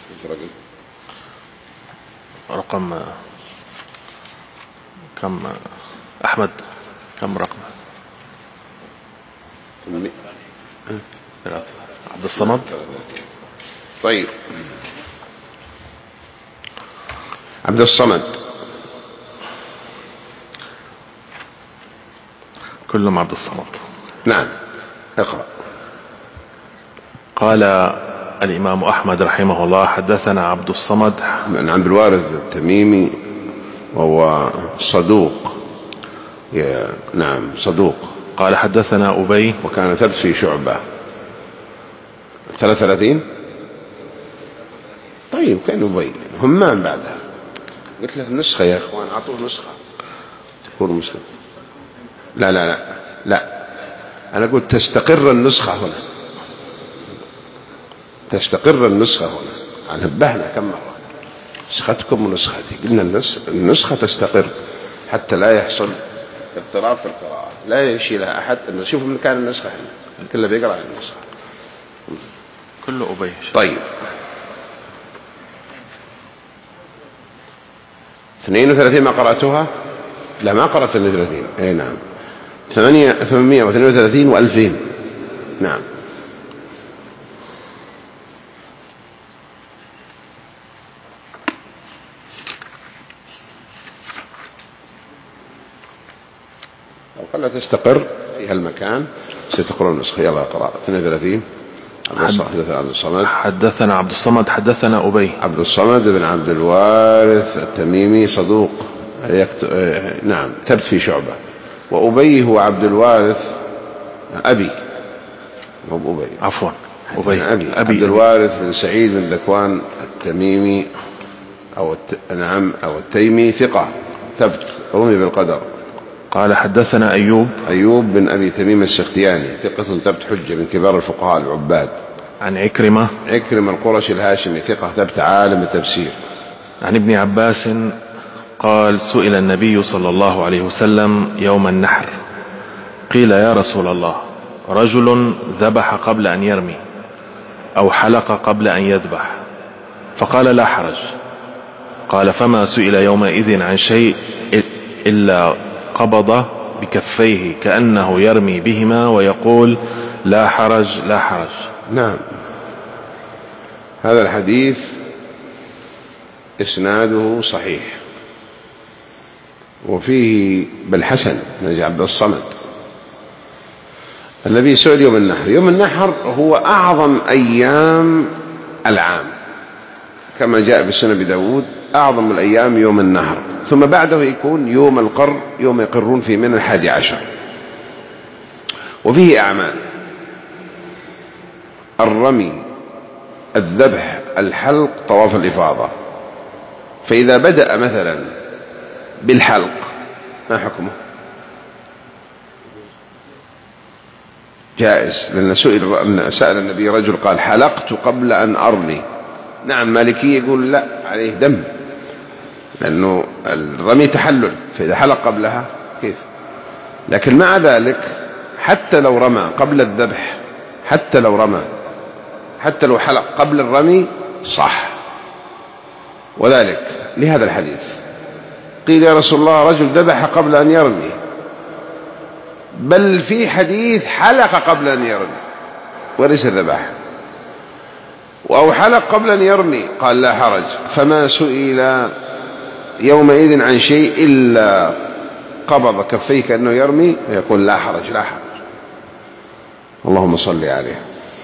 رقم كم أحمد؟ كم رقم؟ 3. عبد الصمد. طيب، عبد الصمد كلهم عبد الصمد. نعم، اقرأ. قال الإمام أحمد رحمه الله: حدثنا عبد الصمد عن عبد الوارث التميمي، وهو صدوق. نعم صدوق. قال حدثنا أبي، وكان ثبت في شعبة. 33. طيب كان أبي همام بعدها. قلت له النسخة يا إخوان، أعطوه نسخة تكون مسلم. لا لا لا لا، أنا قلت تستقر النسخة هنا، تستقر النسخة هنا. نبهنا كم مرة: نسختكم ونسختي. قلنا النسخة تستقر حتى لا يحصل اضطراب في القراءة، لا يشيلها أحد. نشوف من كان النسخة هنا، كله بيقرأ النسخة كله أبي. طيب، 32 ما قرأتها؟ لا ما قرأت 32. اي نعم، 832 و2000. نعم. لو خلت تستقر في هالمكان ستقرأ النسخة. يلا اقرأ. 32. عبد الصمد. حدثنا عبد الصمد حدثنا أبي. عبد الصمد بن عبد الوارث التميمي صدوق، نعم ثبت في شعبة. وأبي هو عبد الوارث أبي، هو أبي، عفوا أبي عبد الوارث بن سعيد بن ذكوان التميمي نعم أو التيمي، ثقة ثبت، رمي بالقدر. قال حدثنا أيوب بن أبي تميم السختياني، ثقة ثبت، حجة، من كبار الفقهاء العباد. عن عكرمة القرشي الهاشمي، ثقة ثبت، عالم التفسير. عن ابن عباس قال: سئل النبي صلى الله عليه وسلم يوم النحر، قيل: يا رسول الله، رجل ذبح قبل أن يرمي أو حلق قبل أن يذبح، فقال: لا حرج. قال: فما سئل يومئذ عن شيء إلا قبض بكفيه كأنه يرمي بهما ويقول: لا حرج لا حرج. نعم، هذا الحديث إسناده صحيح، وفيه بالحسن من عبد الصمد. النبي سئل يوم النحر. يوم النحر هو أعظم أيام العام، كما جاء في سنن أبي داود: أعظم الأيام يوم النحر، ثم بعده يكون يوم القر، يوم يقرون فيه من 11. وفيه أعمال: الرمي، الذبح، الحلق، طواف الإفاضة. فإذا بدأ مثلا بالحلق ما حكمه؟ جائز، لأن سأل النبي رجل قال: حلقت قبل أن أرمي. نعم، مالكي يقول لا، عليه دم، لأنه الرمي تحلل، فإذا حلق قبلها كيف؟ لكن مع ذلك حتى لو رمى قبل الذبح، حتى لو حلق قبل الرمي صح. وذلك لهذا الحديث: قيل: يا رسول الله، رجل ذبح قبل أن يرمي. بل في حديث حلق قبل أن يرمي وليس ذبح، أو حلق قبل أن يرمي. قال: لا حرج. فما سئل يومئذ عن شيء إلا قبض كفيه كأنه يرمي ويقول: لا حرج لا حرج. اللهم صل عليه.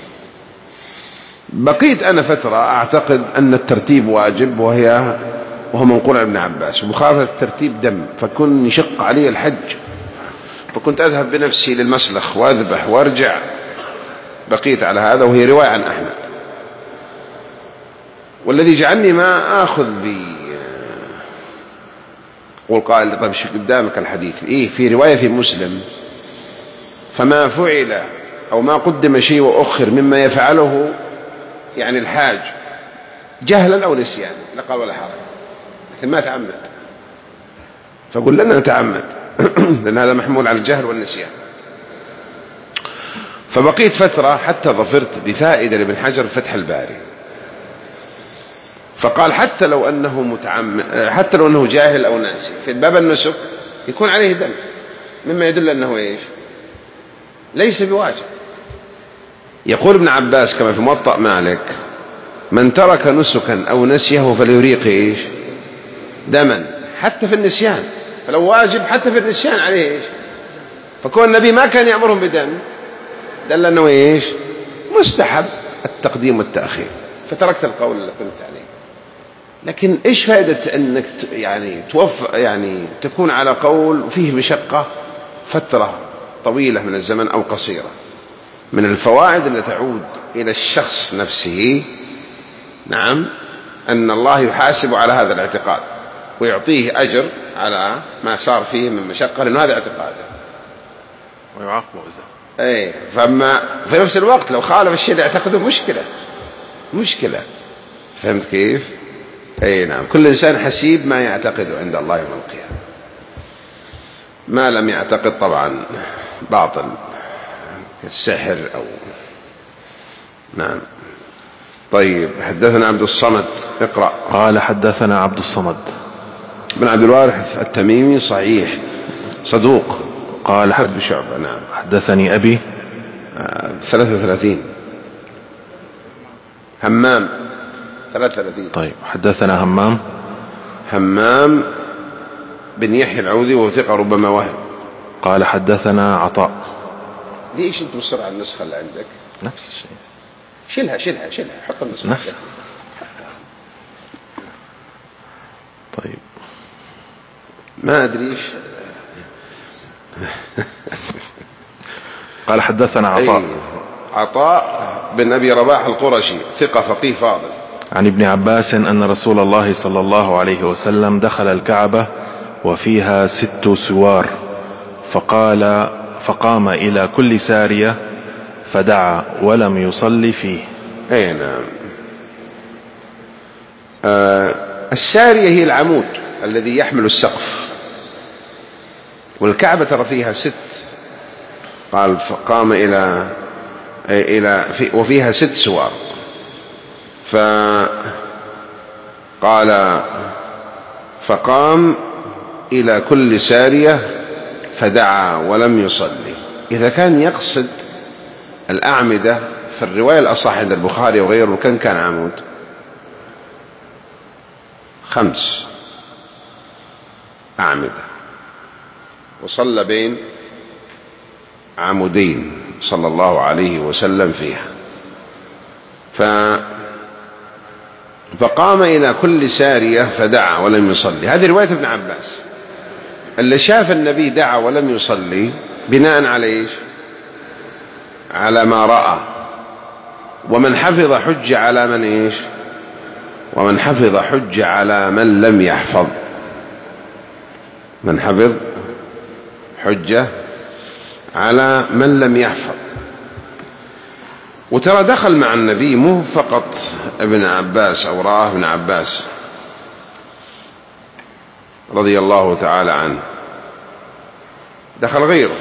بقيت أنا فترة أعتقد أن الترتيب واجب، وهو منقول عن ابن عباس، ومخالفة الترتيب دم، فكن يشق علي الحج، فكنت أذهب بنفسي للمسلخ وأذبح وأرجع. بقيت على هذا، وهي رواية عن أحمد. والذي جعلني ما آخذ والقائل: طيب شو قدامك الحديث؟ في رواية في مسلم: فما فعل أو ما قدم شيء وأخر مما يفعله يعني الحاج جهلا أو نسيانا لا قال ولا حرج، لكن ما تعمد. فقل لنا نتعمد لأن هذا محمول على الجهل والنسيان. فبقيت فترة حتى ظفرت بفائدة لابن حجر فتح الباري، فقال حتى لو أنه جاهل أو ناسي في باب النسك يكون عليه دم، مما يدل أنه إيش؟ ليس بواجب. يقول ابن عباس كما في موطأ مالك: من ترك نسكا أو نسيه فليريق إيش؟ دما، حتى في النسيان. فلو واجب حتى في النسيان عليه إيش؟ فكون النبي ما كان يأمرهم بدم دل أنه إيش؟ مستحب التقديم والتأخير. فتركت القول اللي كنت عليه. لكن إيش فائدة أنك يعني تكون على قول فيه مشقة فترة طويلة من الزمن أو قصيرة؟ من الفوائد التي تعود إلى الشخص نفسه، نعم، أن الله يحاسب على هذا الاعتقاد ويعطيه أجر على ما صار فيه من مشقة، لأنه هذا اعتقاده ويعاقبه إذا فما في نفس الوقت لو خالف الشيء اللي اعتقده مشكلة. فهمت كيف؟ نعم. كل إنسان حسيب ما يعتقده عند الله يوم القيامة، ما لم يعتقد طبعا باطل كالسحر أو نعم. طيب، حدثنا عبد الصمد، اقرأ. قال حدثنا عبد الصمد بن عبد الوارث التميمي، صحيح صدوق. قال حد شعبة. نعم. حدثني أبي 33. همام 33. طيب، حدثنا همام بن يحيى العوذي وهو ثقة ربما وهم. قال حدثنا عطاء. ليش انت بسرعة النسخة اللي عندك؟ نفس الشيء. شيلها حط النسخة نفس. طيب، ما أدري إيش. قال حدثنا عطاء بن أبي رباح القرشي، ثقة فقيه فاضل، عن ابن عباس أن رسول الله صلى الله عليه وسلم دخل الكعبة وفيها 6 سوار، فقام إلى كل سارية فدعا ولم يصلي فيه. نعم. السارية هي العمود الذي يحمل السقف، والكعبة ترى فيها 6. قال فقام وفيها 6 سوار، فقال فقام إلى كل سارية فدعا ولم يصلي. إذا كان يقصد الأعمدة، فالرواية الأصح عند البخاري وغيره كان عمود 5 أعمدة، وصلى بين عمودين صلى الله عليه وسلم فيها. فقام إلى كل سارية فدعا ولم يصلي. هذه رواية ابن عباس. اللي شاف النبي دعا ولم يصلي بناء على إيش؟ على ما رأى. ومن حفظ حج على من إيش؟ ومن حفظ حج على من لم يحفظ. من حفظ حجة على من لم يحفظ. وترى دخل مع النبي مو فقط ابن عباس أو راه ابن عباس رضي الله تعالى عنه، دخل غير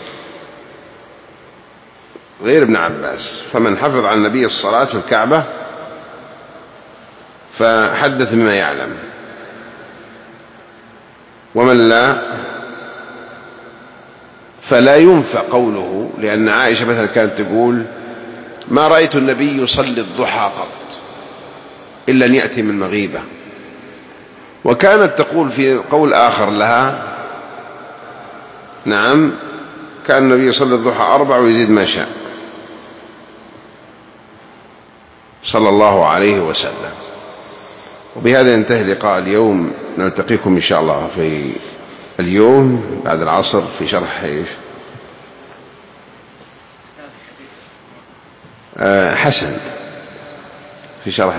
ابن عباس. فمن حفظ عن النبي الصلاة في الكعبة فحدث بما يعلم، ومن لا فلا ينفع قوله. لأن عائشة مثلا كانت تقول: ما رأيت النبي يصلي الضحى قط إلا أن يأتي من مغيبة. وكانت تقول في قول آخر لها: نعم، كان النبي يصلي الضحى 4 ويزيد ما شاء صلى الله عليه وسلم. وبهذا ينتهي لقاء اليوم. نلتقيكم إن شاء الله في اليوم بعد العصر في شرح حسن، في شرح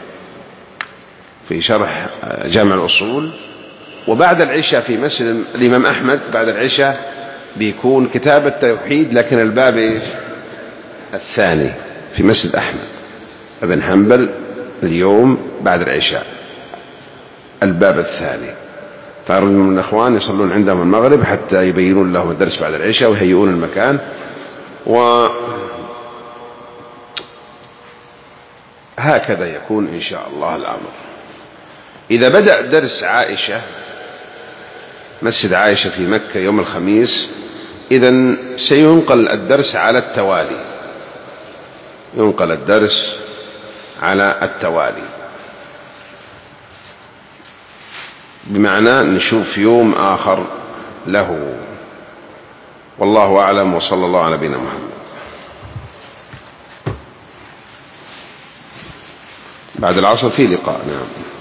في شرح جامع الأصول. وبعد العشاء في مسجد الإمام أحمد بعد العشاء بيكون كتاب التوحيد، لكن الباب الثاني في مسجد أحمد بن حنبل اليوم بعد العشاء، الباب الثاني. فأرجو من الأخوان يصلون عندهم المغرب حتى يبينون لهم الدرس بعد العشاء ويهيئون المكان. وهكذا يكون إن شاء الله الأمر. إذا بدأ درس عائشة مسجد عائشة في مكة يوم الخميس، إذن سينقل الدرس على التوالي، ينقل الدرس على التوالي، بمعنى نشوف يوم آخر له. والله أعلم، وصلى الله على نبينا محمد. بعد العصر في لقاء. نعم.